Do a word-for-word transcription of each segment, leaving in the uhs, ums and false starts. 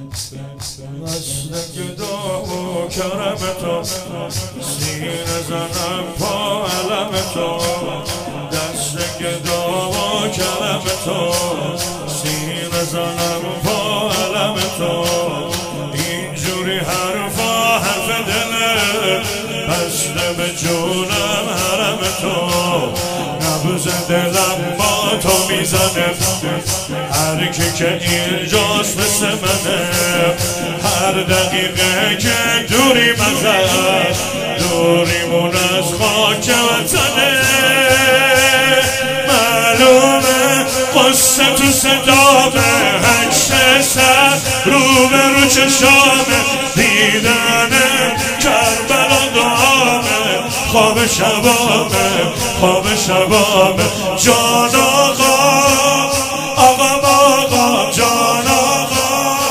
دست گدا و کرم تو سینه زنم پا علم تو دست گدا و کرم تو سینه زنم پا علم تو اینجوری حرفا حرف دله بسته به جونم حرم تو نبض دلم با تو میزنه هر کی که اینجاست مثل منه هر دقیقه که دوری مزد دوریمون از خاک وطنه معلومه قصه تو صدامه عکس سر رو به رو چشامه دیدن کربلا دامه خواب شبامه خواب شبامه جان آقا آقا آقا جان آقا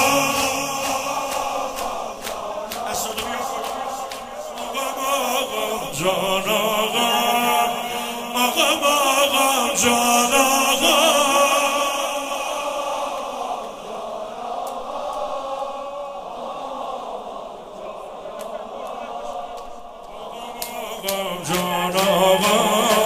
جان آقا آقا آقا جان آقا جان آقا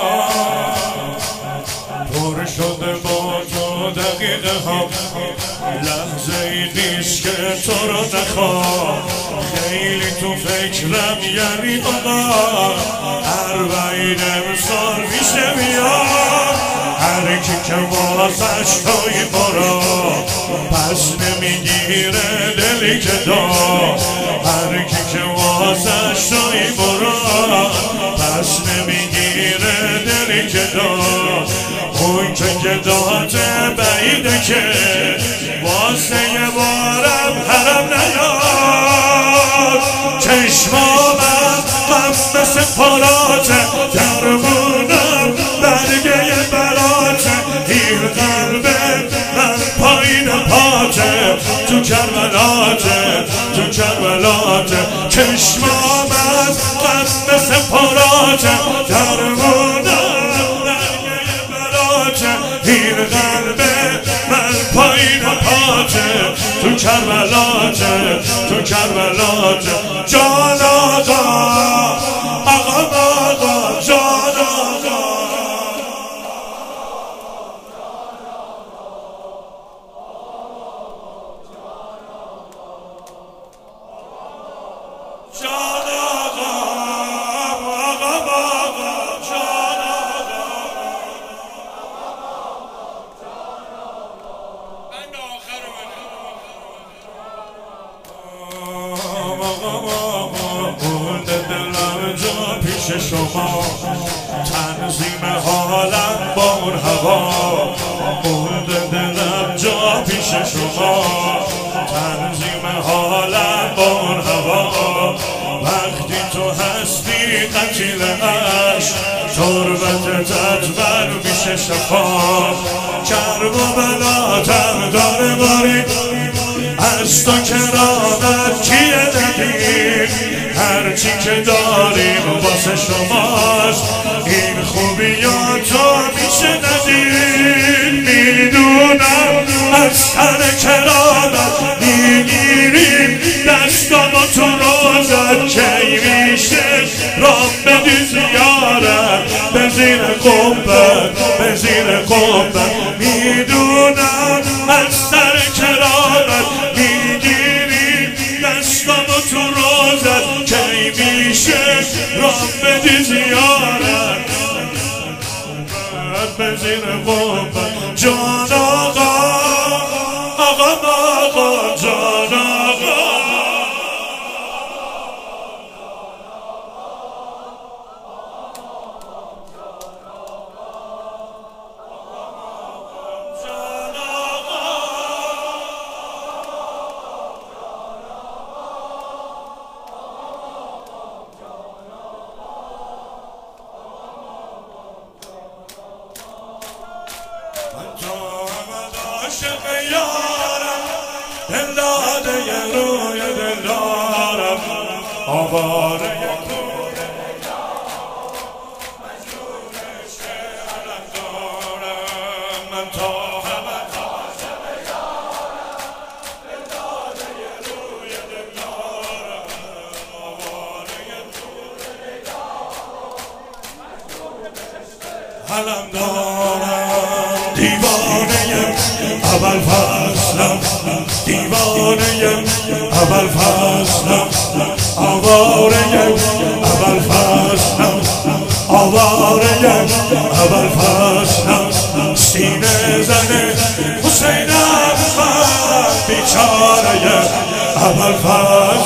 پر شده با تو دقیقه ها لحظه ای نیست که تو رو نخوام خیلی تو فکرم یعنی آقا اربعین امسال میشه بیاد هر کی که واسش توی برا پس نمیگیره دلی که داد هر کی که واسش توی برا پس نمیگیره دلی که داد اون که گداته بعیده که واسه یه بارم حرم نیاد چشمامم غم مثل پاراته درمونم برگه براته این قلب من پایین پاته تو کربلاته تو کربلاته چشمامم غم مثل پاراته درمونم این قلب من پایین پاته تو کربلاته تو کربلاته جان آقا آقا آقا جان آقا جان آقا آقا آقا جان پیش شما تنظیم حالم با اون هوا مونده دلم جا پیش شما تنظیم حالم با اون هوا وقتی تو هستی قتیل عشق تربتت من میشه شفا کرب و بلاتم داره باری از تو کرامت کیه ندید هرچی که داریم واسه شماست این خوبیاتو میشه ندید میدونم از سر کرامت میگیریم دستامو تو روزت کی میشه رام بدی زیارت به زیر قبت به زیر قبت میدونم از سر کرامت میگیریم دستامو تو روزت کی میشه رام بدی زیارت به زیر قبت جان آقا آقا آقا جان آقا عاشق یارم دل داده یه روی دل دارم آواره یکونه مجنون شعرم دارم من تا همه عاشق یارم دل داده علم دارم دیوانه اول فصلم دیوانه اول فصلم آواره اول فصلم آواره اول فصلم سینه زن حسینم من بیچاره اول فصلم